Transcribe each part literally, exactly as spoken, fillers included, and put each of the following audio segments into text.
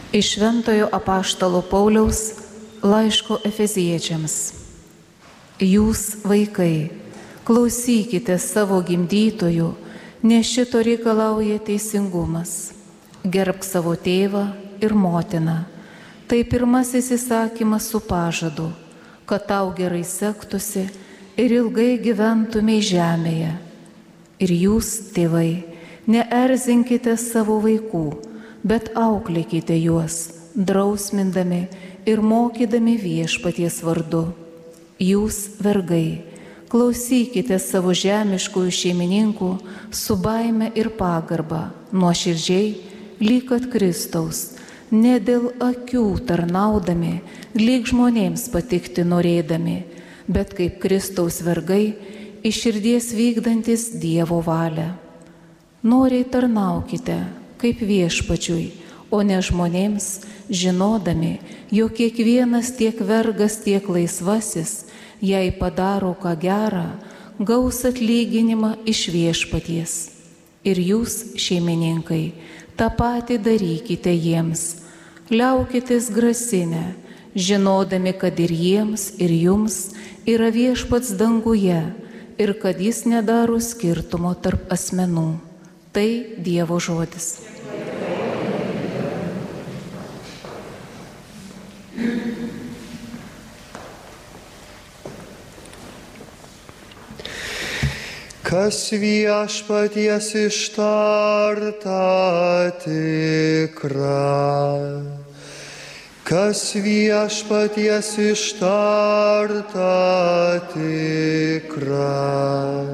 Iš Šventojo apaštalo Pauliaus laiško Efeziečiams. Jūs, vaikai, klausykite savo gimdytojų, nes šito reikalauja teisingumas. Gerbk savo tėvą ir motiną. Tai pirmasis įsakymas su pažadu, kad tau gerai sektųsi ir ilgai gyventumei žemėje. Ir jūs, tėvai, neerzinkite savo vaikų, bet auklėkite juos, drausmindami ir mokydami Viešpaties vardu. Jūs, vergai, klausykite savo žemiškųjų šeimininkų su baime ir pagarba, nuoširdžiai, lyg kad Kristaus, ne dėl akių tarnaudami, lyg žmonėms patikti norėdami, bet kaip Kristaus vergai, iš širdies vykdantis Dievo valią. Noriai tarnaukite, kaip Viešpačiui, o ne žmonėms, žinodami, jog kiekvienas tiek vergas, tiek laisvasis, jei padaro ką gerą, gaus atlyginimą iš Viešpaties. Ir jūs, šeimininkai, tą patį darykite jiems. Liaukitės grasinę, žinodami, kad ir jiems, ir jums yra Viešpats danguje ir kad jis nedaro skirtumo tarp asmenų. Tai Dievo žodis. Kas Viešpaties ištarta tikra, kas Viešpaties ištarta tikra.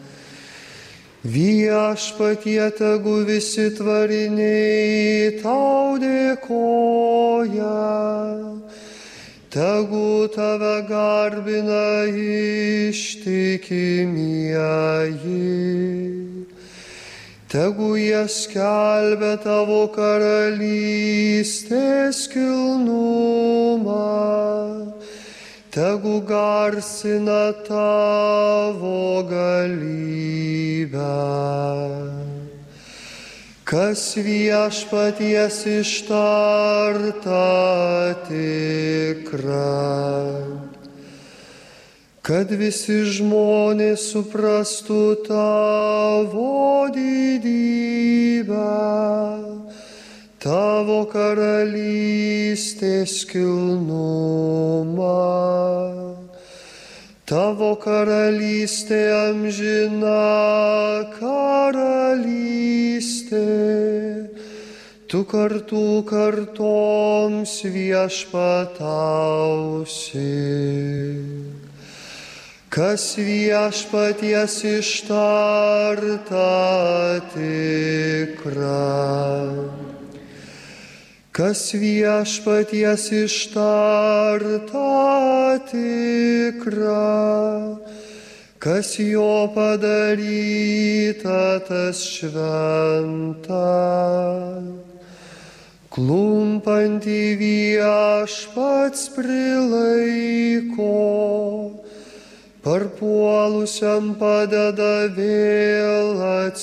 Viešpatie, tegu visi tvariniai tau dėkoja, tegu tave garbina ištikimieji, tegu jie skelbia tavo karalystės kilnumą, tegu garsina tavo galybę. Kas Viešpaties ištarta tikra, kad visi žmonės suprastų tavo didybę, tavo karalystės kilnumą. Tavo karalystė amžina karalystė, tu kartų kartoms viešpatausi. Kas Viešpaties ištarta tikra, kas Viešpaties ištarta tikra, kas jo padaryta tas šventa. Klumpantį Viešpats prilaiko, parpuolusiam padeda vėl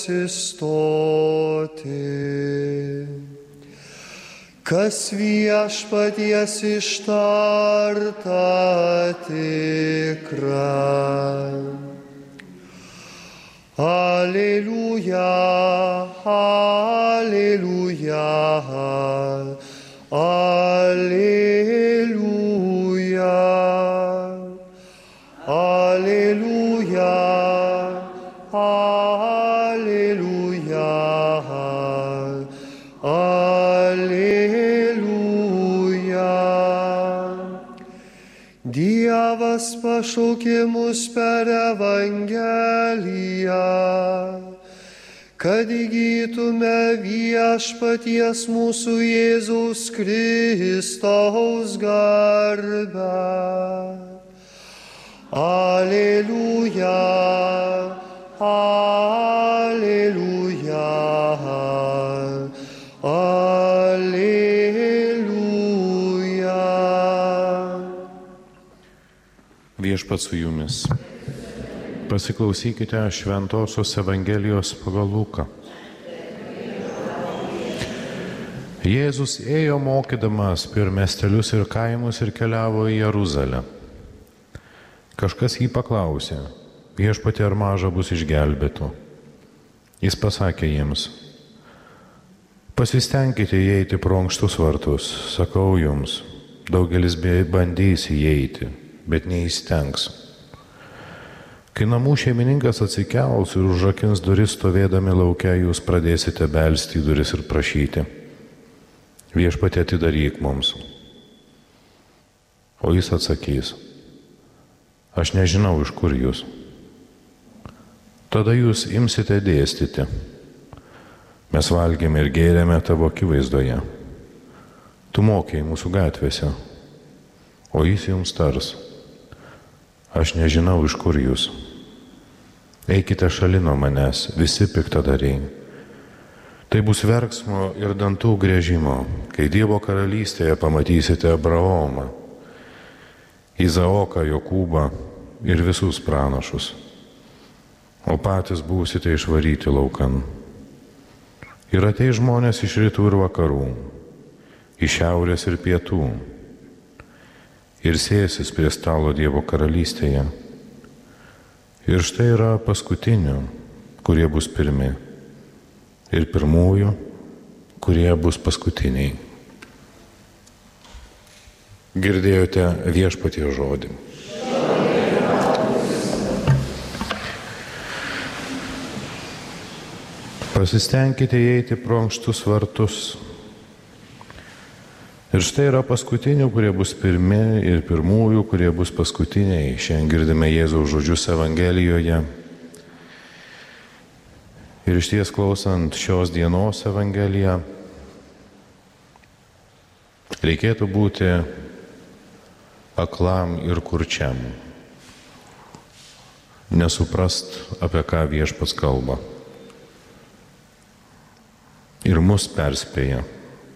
atsistoti. Kas Viešpaties ištarta tikra. Aleliuja, aleliuja, aleliuja, aleliuja, aleliuja, aleliuja. Dievas pašaukė mus per Evangeliją, kad įgytume Viešpaties mūsų Jėzaus Kristaus garbę. Aleliuja, aleliuja, aleliuja. Viešpats su jumis. Pasiklausykite Šventosios Evangelijos pagal Luką. Jėzus ėjo mokydamas per miestelius ir kaimus ir keliavo į Jeruzalę. Kažkas jį paklausė: Viešpatie, ar maža bus išgelbėtų? Jis pasakė jiems: pasistengkite įeiti pro ankštus vartus, sakau jums, daugelis bandys įeiti, bet neįstengs. Kai namų šeimininkas atsikels ir užrakins duris stovėdami laukia, jūs pradėsite belsti į duris ir prašyti: Viešpatie, atidaryk mums. O jis atsakys: aš nežinau, iš kur jūs. Tada jūs imsite dėstyti: mes valgėme ir gėrėme tavo akivaizdoje. Tu mokėjai mūsų gatvėse. O jis jums tars: aš nežinau, iš kur jūs. Eikite šalin nuo manęs, visi piktadariai. Tai bus verksmo ir dantų griežimo, kai Dievo karalystėje pamatysite Abraomą, Izaoką, Jokūbą ir visus pranašus, o patys būsite išvaryti laukan. Ir ateis žmonės iš rytų ir vakarų, iš šiaurės ir pietų, ir sėsis prie stalo Dievo karalystėje. Ir štai yra paskutinių, kurie bus pirmi, ir pirmųjų, kurie bus paskutiniai. Girdėjote Viešpaties žodį. Pasistengkite įeiti pro ankštus vartus. Ir štai yra paskutinių, kurie bus pirmi, ir pirmųjų, kurie bus paskutiniai. Šiandien girdime Jėzaus žodžius Evangelijoje. Ir iš ties klausant šios dienos Evangeliją, reikėtų būti aklam ir kurčiam, nesuprast, apie ką Viešpats kalba. Ir mus perspėja.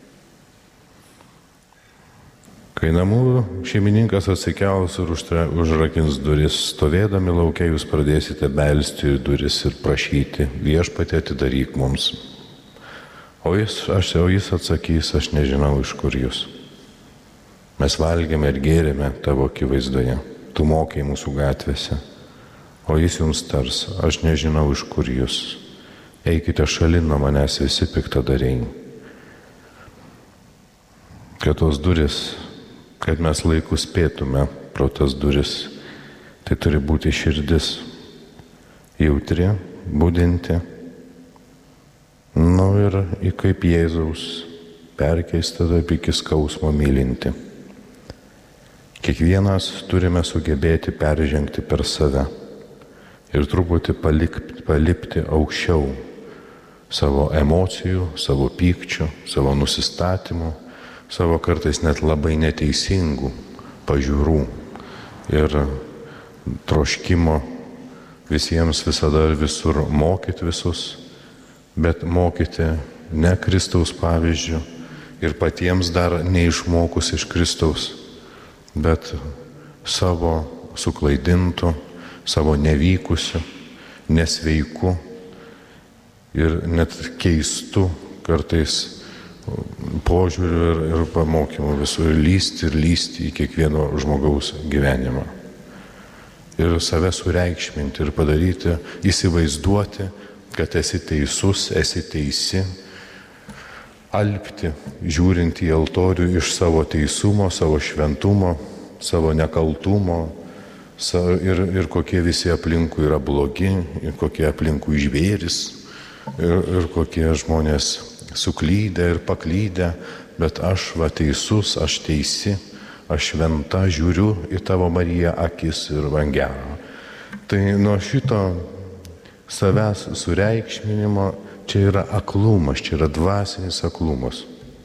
Kai namų šeimininkas atsikels ir užrakins duris, stovėdami laukia jūs pradėsite belsti į duris ir prašyti: Viešpatie, atidaryk mums. O jis, aš, o jis atsakys: aš nežinau, iš kur jūs. Mes valgėme ir gėrėme tavo akivaizdoje, tu mokėjai mūsų gatvėse. O jis jums tars: aš nežinau, iš kur jūs. Eikite šalin nuo manęs, visi piktadariai. Kad tos duris, kad mes laiku spėtume pro tas duris, tai turi būti širdis jautri, budinti, nu ir į kaip Jėzaus perkeista taip iki skausmo mylinti. Kiekvienas turime sugebėti peržengti per save ir truputį palikti, palipti aukščiau savo emocijų, savo pykčių, savo nusistatymų, savo kartais net labai neteisingų pažiūrų ir troškimo visiems visada ir visur mokyti visus, bet mokyti ne Kristaus pavyzdžių ir patiems dar neišmokus iš Kristaus, bet savo suklaidintų, savo nevykusių, nesveikų ir net keistų kartais požiūrių ir, ir pamokymų visur, ir lysti ir lysti į kiekvieno žmogaus gyvenimą. Ir save sureikšminti ir padaryti, įsivaizduoti, kad esi teisus, esi teisi, alpti, žiūrint į altorių iš savo teisumo, savo šventumo, savo nekaltumo ir, ir kokie visi aplinkui yra blogi, ir kokie aplinkui žvėris, ir, ir kokie žmonės suklydę ir paklydę, bet aš va teisus, aš teisi, aš šventa, žiūriu į tavo Mariją akis ir man gera. Tai nuo šito savęs sureikšminimo čia yra aklumas, čia yra dvasinis aklumas.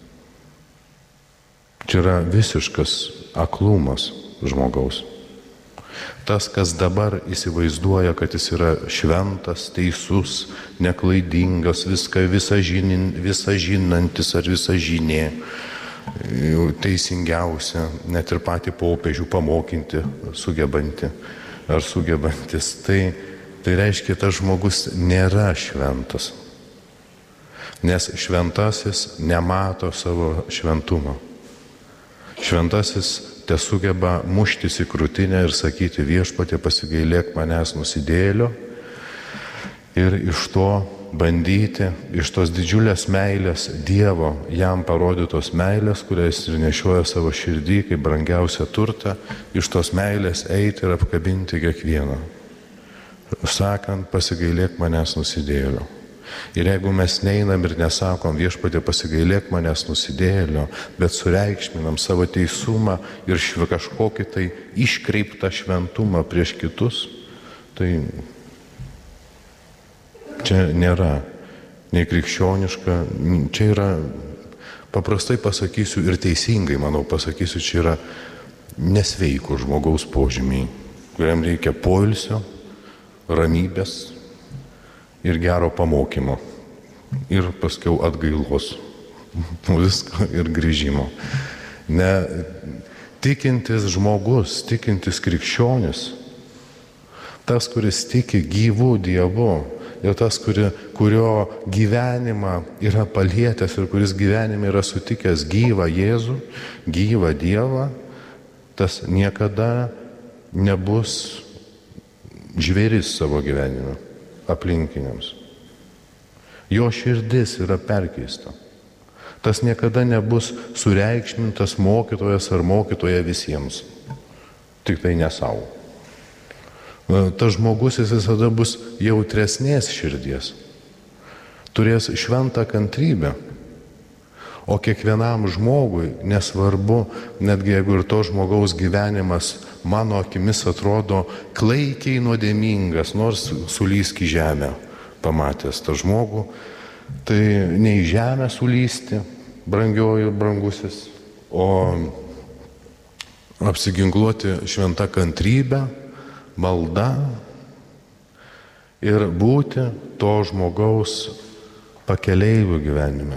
Čia yra visiškas aklumas žmogaus. Tas, kas dabar įsivaizduoja, kad jis yra šventas, teisus, neklaidingas, viską visa, žinin, visa žinantis ar visa žinė, teisingiausia, net ir patį popiežių pamokinti, sugebanti ar sugebantis, tai, tai reiškia, tas žmogus nėra šventas. Nes šventasis nemato savo šventumo. Šventasis tesugeba muštis į krūtinę ir sakyti: Viešpatie, pasigailėk manęs nusidėjėlio, ir iš to bandyti, iš tos didžiulės meilės, Dievo jam parodytos meilės, kurias ir nešioja savo širdį kaip brangiausią turtą, iš tos meilės eiti ir apkabinti kiekvieną, sakant: pasigailėk manęs nusidėjėlio. Ir jeigu mes neinam ir nesakom: Viešpatie, pasigailėk manęs nusidėjėlio, bet sureikšminam savo teisumą ir kažkokį tai iškreiptą šventumą prieš kitus, tai čia nėra nei krikščioniška, čia yra, paprastai pasakysiu ir teisingai, manau, pasakysiu, čia yra nesveiko žmogaus požymiai, kuriam reikia poilsio, ramybės ir gero pamokymo. Ir paskiau atgailos. Visko ir grįžimo. Ne, tikintis žmogus, tikintis krikščionis, tas, kuris tiki gyvų Dievu, ir tas, kuri, kurio gyvenimą yra palietęs ir kuris gyvenime yra sutikęs gyvą Jėzų, gyvą Dievą, tas niekada nebus žvėris savo gyvenime aplinkiniams. Jo širdis yra perkeista. Tas niekada nebus sureikšmintas mokytojas ar mokytoja visiems, tik tai ne savo. Tas žmogus jis visada bus jautresnės širdies, turės šventą kantrybę, o kiekvienam žmogui, nesvarbu, netgi jeigu ir to žmogaus gyvenimas mano akimis atrodo klaikiai nuodėmingas, nors sulysk į žemę pamatęs tą žmogų, tai ne į žemę sulysti, brangioji brangusis, o apsiginkluoti šventą kantrybę, malda ir būti to žmogaus pakeleivių gyvenime.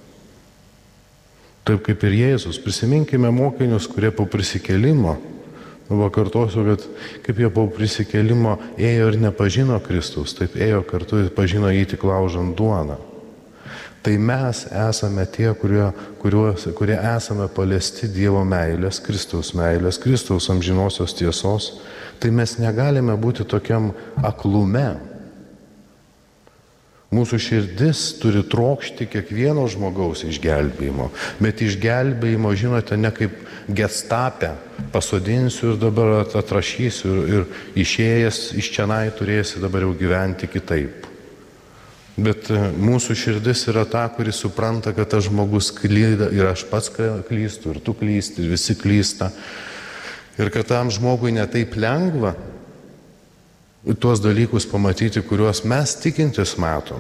Taip kaip ir Jėzus, prisiminkime mokinius, kurie po prisikėlimo, pakartosiu, kad kaip jie po prisikėlimo ėjo ir nepažino Kristaus, taip ėjo kartu ir pažino jį tik laužant duoną. Tai mes esame tie, kurie, kuriuos, kurie esame paliesti Dievo meilės, Kristaus meilės, Kristaus amžinosios tiesos, tai mes negalime būti tokiam aklume. Mūsų širdis turi trokšti kiekvieno žmogaus išgelbėjimo, bet išgelbėjimo, žinote, ne kaip gestapę, pasodinsiu ir dabar atrašysiu ir, ir išėjęs iš čionai turėsi dabar jau gyventi kitaip. Bet mūsų širdis yra ta, kuri supranta, kad tas žmogus klyda ir aš pats klystu, ir tu klysti, ir visi klysta. Ir kad tam žmogui netaip lengva tuos dalykus pamatyti, kuriuos mes tikintis matom.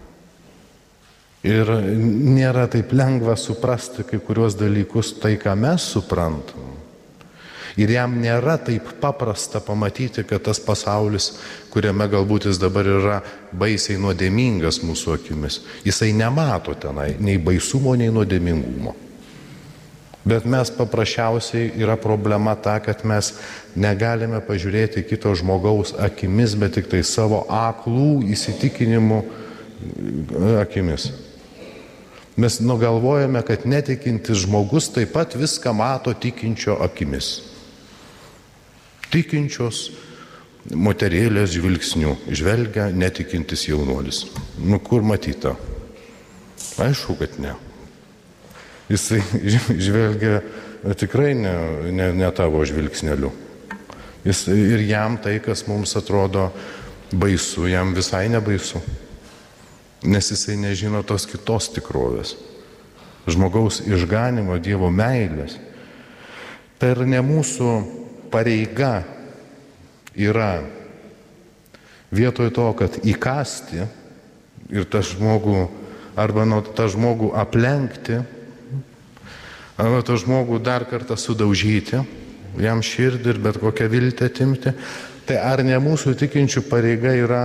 Ir nėra taip lengva suprasti kai kuriuos dalykus, tai ką mes suprantam. Ir jam nėra taip paprasta pamatyti, kad tas pasaulis, kuriame galbūt jis dabar yra baisiai nuodėmingas mūsų akimis, jisai nemato tenai nei baisumo, nei nuodėmingumo. Bet mes paprasčiausiai yra problema ta, kad mes negalime pažiūrėti kito žmogaus akimis, bet tik tai savo aklų įsitikinimų akimis. Mes nugalvojame, kad netikintis žmogus taip pat viską mato tikinčio akimis. Tikinčios moterėlės žvilgsnių žvelgia netikintis jaunuolis. Nu kur matyta? Aišku, kad ne. Jisai žvelgia tikrai ne, ne, ne tavo žvilgsneliu. Jis, ir jam tai, kas mums atrodo baisu, jam visai nebaisu. Nes jisai nežino tos kitos tikrovės. Žmogaus išganimo, Dievo meilės. Tai ir ne mūsų pareiga yra vietoj to, kad įkasti ir tą žmogų, arba nuo tą žmogų aplenkti, arba tą žmogų dar kartą sudaužyti, jam širdį ir bet kokią viltį atimti, tai ar ne mūsų tikinčių pareiga yra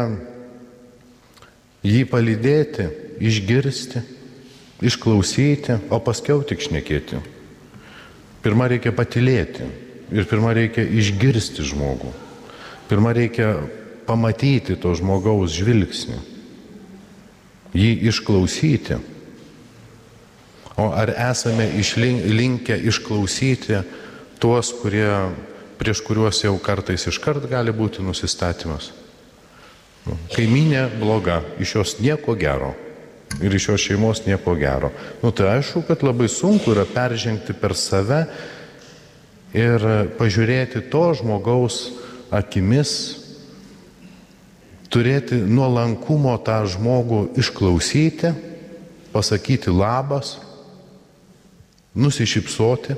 jį palydėti, išgirsti, išklausyti, o paskiau tik šnekėti. Pirma reikia patylėti ir pirma reikia išgirsti žmogų. Pirma reikia pamatyti to žmogaus žvilgsnį. jį išklausyti. O ar esame linkę išklausyti tuos, kurie, prieš kuriuos jau kartais iškart gali būti nusistatymas? Kaimynė bloga, iš jos nieko gero. Ir iš šios šeimos nieko gero. Nu tai aišku, kad labai sunku yra peržengti per save ir pažiūrėti to žmogaus akimis, turėti nuolankumo tą žmogų išklausyti, pasakyti labas, nusišypsoti.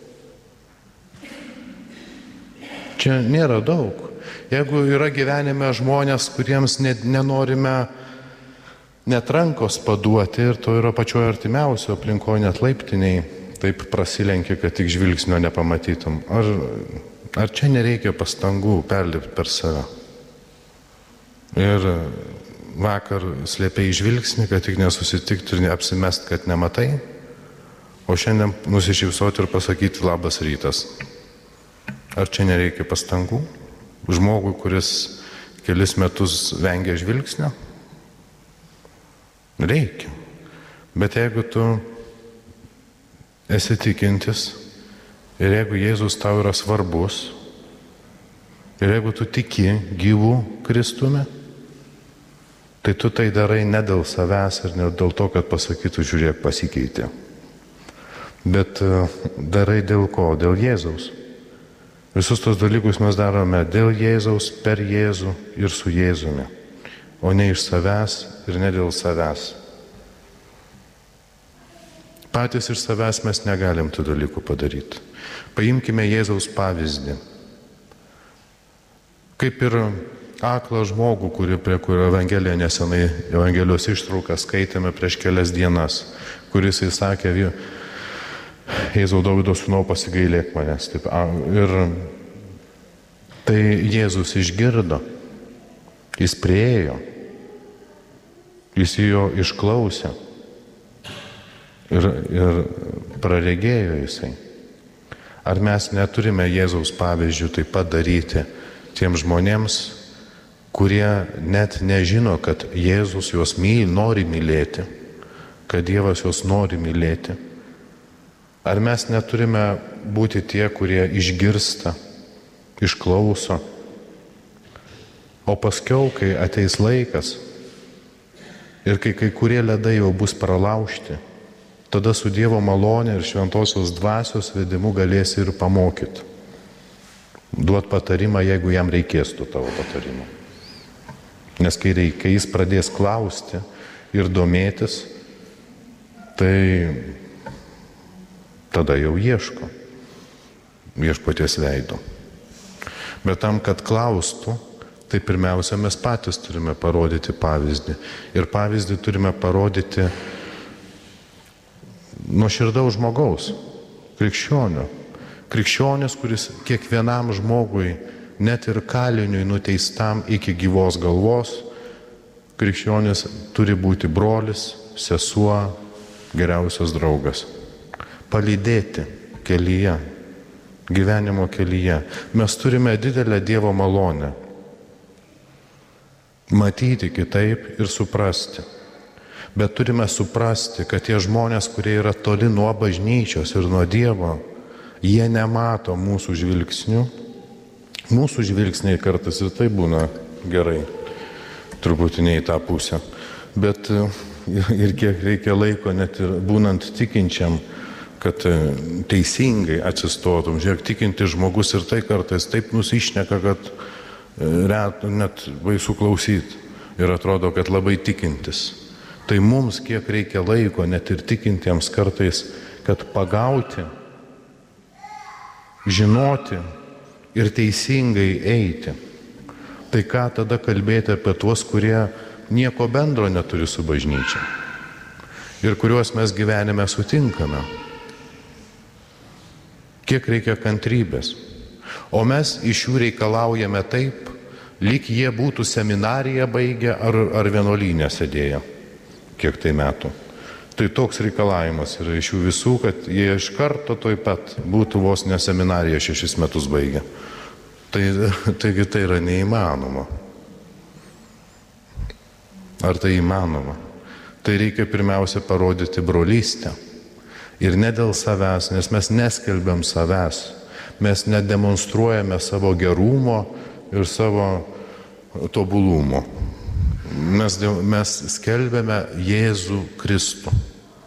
Čia nėra daug. Jeigu yra gyvenime žmonės, kuriems net nenorime net rankos paduoti ir to yra pačioje artimiausio aplinkoje, net laiptiniai, taip prasilenkia, kad tik žvilgsnio nepamatytum. Ar, ar čia nereikia pastangų perlipti per save? Ir vakar slėpėjai žvilgsnį, kad tik nesusitikti ir neapsimest, kad nematai, o šiandien nusišypsoti ir pasakyti labas rytas. Ar čia nereikia pastangų? Žmogui, kuris kelis metus vengia žvilgsnio? Reikia. Bet jeigu tu esi tikintis ir jeigu Jėzus tau yra svarbus ir jeigu tu tiki gyvų Kristumi, tai tu tai darai ne dėl savęs ir ne dėl to, kad pasakytų, žiūrėk, pasikeitė. Bet darai dėl ko? Dėl Jėzaus. Visus tos dalykus mes darome dėl Jėzaus, per Jėzų ir su Jėzumi, o ne iš savęs ir ne dėl savęs. Patys iš savęs mes negalim tų dalykų padaryti. Paimkime Jėzaus pavyzdį. Kaip ir aklą žmogų, kuri, prie kurio Evangeliją nesenai, Evangelijos ištrauką skaitėme prieš kelias dienas, kuris įsakė, Jėzau Dovydo sūnau, pasigailėk manęs. Taip, ir tai Jėzus išgirdo, jis priėjo, jis jo išklausė ir, ir praregėjo jisai. Ar mes neturime Jėzaus pavyzdžių taip pat daryti tiem žmonėms, kurie net nežino, kad Jėzus juos myli, nori mylėti, kad Dievas juos nori mylėti? Ar mes neturime būti tie, kurie išgirsta, išklauso, o paskiau, kai ateis laikas ir kai kai kurie ledai jau bus pralaužti, tada su Dievo malonė ir šventosios dvasios vedimu galėsi ir pamokyti. Duot patarimą, jeigu jam reikės tų tavo patarimų. Nes kai, reik, kai jis pradės klausti ir domėtis, tai tada jau ieško viešpaties veido. Bet tam, kad klaustų, tai pirmiausia mes patys turime parodyti pavyzdį. Ir pavyzdį turime parodyti nuoširdaus žmogaus, krikščionio. Krikščionis, kuris kiekvienam žmogui, net ir kaliniui nuteistam iki gyvos galvos, krikščionis turi būti brolis, sesuo, geriausias draugas. Palydėti kelyje, gyvenimo kelyje. Mes turime didelę Dievo malonę. Matyti kitaip ir suprasti. Bet turime suprasti, kad tie žmonės, kurie yra toli nuo bažnyčios ir nuo Dievo, jie nemato mūsų žvilgsnių. Mūsų žvilgsniai kartais ir tai būna gerai, truputį ne į tą pusę. Bet ir kiek reikia laiko, net ir būnant tikinčiam, kad teisingai atsistotum. Žiūrėk, tikinti žmogus ir tai kartais taip nusišneka, kad ret, net baisu klausyti. Ir atrodo, kad labai tikintis. Tai mums kiek reikia laiko, net ir tikintiems kartais, kad pagauti, žinoti ir teisingai eiti. Tai ką tada kalbėti apie tuos, kurie nieko bendro neturi su bažnyčia ir kuriuos mes gyvenime sutinkame? Kiek reikia kantrybės. O mes iš jų reikalaujame taip, lyg jie būtų seminariją baigę ar, ar vienuolynę sėdėję. Kiek tai metų. Tai toks reikalavimas yra iš jų visų, kad jie iš karto toj pat būtų vos ne seminariją šešis metus baigę. Tai, taigi tai yra neįmanoma. Ar tai įmanoma? tai reikia pirmiausia parodyti brolystę. Ir ne dėl savęs, nes mes neskelbiam savęs, mes nedemonstruojame savo gerumo ir savo tobulumo. Mes, mes skelbiame Jėzų Kristų.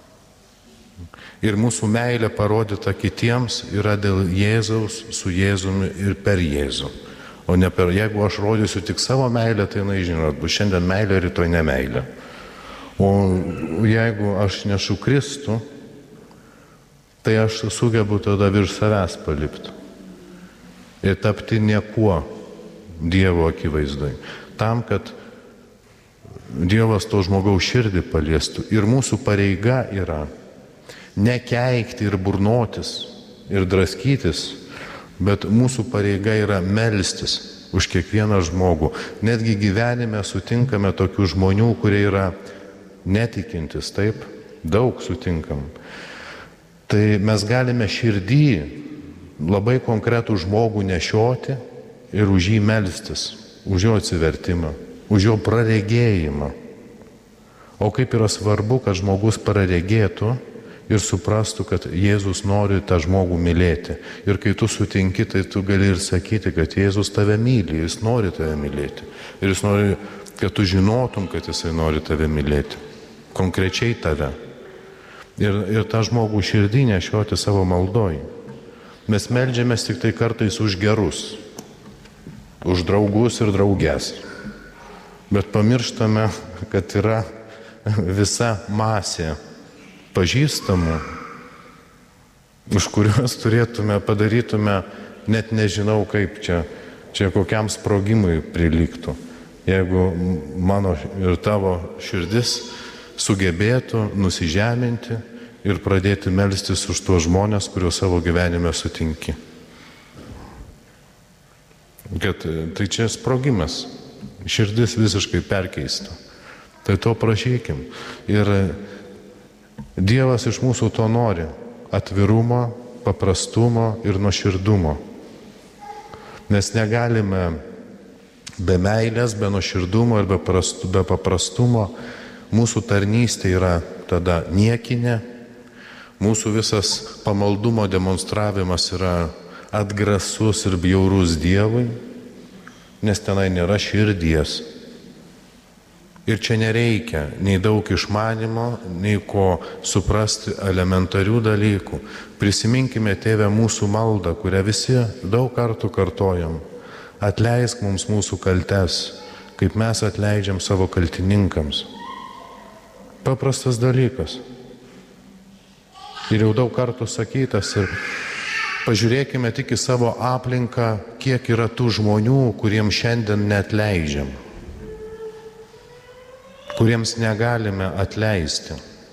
Ir mūsų meilė parodyta kitiems yra dėl Jėzaus, su Jėzumi ir per Jėzų. O ne per, jeigu aš rodysiu tik savo meilę, tai, na, žinot, bus šiandien meilė, rytoj ne meilė. O jeigu aš nešu Kristų, tai aš sugebu tada virš savęs palipti. Ir tapti niekuo Dievo akivaizdai. Tam, kad Dievas to žmogaus širdį paliestų. Ir mūsų pareiga yra nekeikti ir burnotis ir draskytis, bet mūsų pareiga yra melstis už kiekvieną žmogų. Netgi gyvenime sutinkame tokių žmonių, kurie yra netikintis, taip, daug sutinkam. Tai mes galime širdį labai konkretų žmogų nešioti ir už jį melstis, už jo atsivertimą, už jo praregėjimą. O kaip yra svarbu, kad žmogus praregėtų ir suprastų, kad Jėzus nori tą žmogų mylėti. Ir kai tu sutinki, tai tu gali ir sakyti, kad Jėzus tave myli, jis nori tave mylėti. Ir jis nori, kad tu žinotum, kad jisai nori tave mylėti. Konkrečiai tave. Ir, ir tą žmogų širdį nešioti savo maldoj. Mes meldžiamės tik tai kartais už gerus, už draugus ir draugės. Bet pamirštame, kad yra visa masė pažįstamų, už kuriuos turėtume, padarytume, net nežinau kaip čia, čia kokiam sprogimui prilygtų. Jeigu mano ir tavo širdis sugebėtų nusižeminti ir pradėti melstis už tuos žmonės, kuriuos savo gyvenime sutinki. Kad tai čia sprogimas, širdis visiškai perkeista. Tai to prašykim. Ir Dievas iš mūsų to nori - atvirumo, paprastumo ir nuoširdumo. Nes negalime be meilės, be nuoširdumo ir be, prastu, be paprastumo. Mūsų tarnystė yra tada niekinė, mūsų visas pamaldumo demonstravimas yra atgrasus ir bjaurus Dievui, nes tenai nėra širdies. Ir čia nereikia nei daug išmanimo, nei ko suprasti elementarių dalykų. Prisiminkime, Tėve, mūsų maldą, kurią visi daug kartų kartojam. Atleisk mums mūsų kaltes, kaip mes atleidžiam savo kaltininkams. Paprastas dalykas. Ir jau daug kartų sakytas. Ir pažiūrėkime tik į savo aplinką, kiek yra tų žmonių, kuriems šiandien neatleidžiam, kuriems negalime atleisti.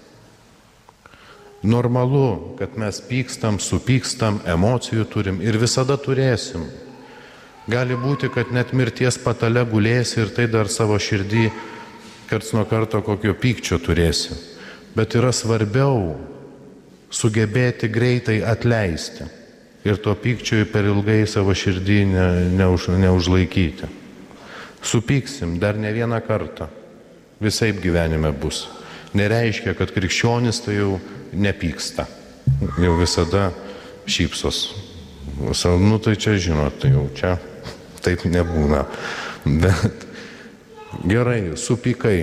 Normalu, kad mes pykstam, supykstam, emocijų turim ir visada turėsim. Gali būti, kad net mirties patale gulėsi ir tai dar savo širdį karts nuo karto kokio pykčio turėsi. Bet yra svarbiau sugebėti greitai atleisti ir to pykčio per ilgai savo širdį ne, neuž, neužlaikyti. Supyksim dar ne vieną kartą. Visaip gyvenime bus. Nereiškia, kad krikščionis tai jau nepyksta. Jau visada šypsos. Nu tai čia žinot, tai jau čia taip nebūna. Bet gerai, supykai.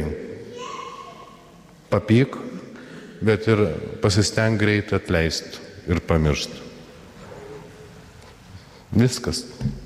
Papyk, bet ir pasisteng greit atleisti ir pamiršti. Viskas.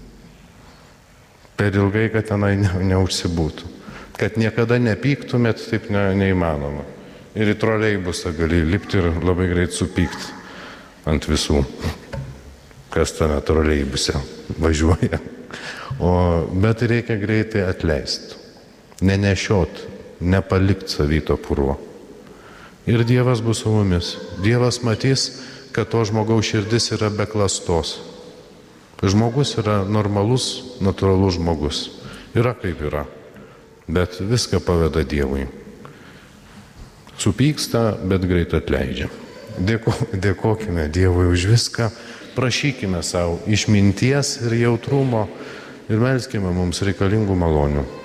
Per ilgai, kad tenai ne, neužsibūtų. Kad niekada nepyktumėt, taip ne, neįmanoma. Ir į troleibusą gali lipti ir labai greit supykti ant visų, kas tame troleibuse važiuoja. O, bet reikia greitai atleisti. Nenešiot, nepalikti savyto purvo. Ir Dievas bus su mumis. Dievas matys, kad to žmogaus širdis yra be klastos. Žmogus yra normalus, natūralus žmogus. Yra kaip yra. Bet viską paveda Dievui. Supyksta, bet greit atleidžia. Dėko, dėkokime Dievui už viską, prašykime savo išminties ir jautrumo ir melskime mums reikalingų malonių.